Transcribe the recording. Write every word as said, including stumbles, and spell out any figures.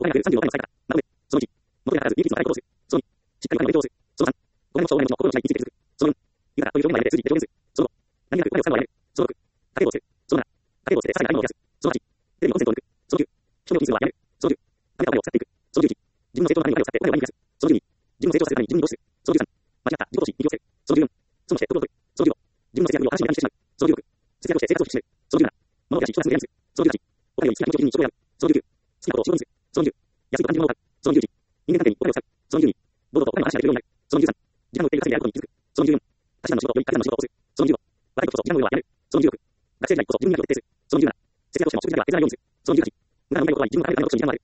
お金がさんじゅうろく回の使い方。なので、そのいち、元には必ず利益率の高いことをする。そのに、しっかりお金を勉強する。そのさん、お金の将来の心の支配について気づく。そのよん、豊かという表現があるので数字で表現する。そのご、何気なくお金を使うのはやめる。そのろく、家計簿を捨てる。そのなな、家計簿を捨ててさらに買い物を増やす。そのはち、テレビのコンセントを抜く。そのきゅう、人の気にするのはやめる。そのじゅう、金かお金を使っていく。そのじゅういち、自分の成長のためにお金を使ってお金を割り増やす。そのじゅうに、自分の成長させるために自分に投資する。そのじゅうさん、間違った自己投資に気をつける。そのじゅうよん、損をして得を取る。そのじゅうご、自分の節約を話にしてしまう。そのじゅうろく、節約をして生活を引き締める。そのじゅうなな、物を増やし人がするする。そのじゅうはち、お金を好きな気持ちに一生を選ぶ。そのじゅうきゅう、好きなことを仕事にする。そのじゅう、安いと感じるものを買う。そのじゅういち、人間関係にお金を使う。そのじゅうに、堂々とお金の話ができるようになる。そのじゅうさん、時間の売っている稼ぎであることに気づく。そのじゅうよん、他社の仕事より彼らの仕事をする。そのじゅうご、若いことこそ時間の上はやめる。そのじゅうろく、学生時代こそ自分磨きを徹底する。そのじゅうなな、節約をしても食事だけは削らないようにする。そのじゅうはち、無駄なうまいことは自分の金の金のことに時間もある。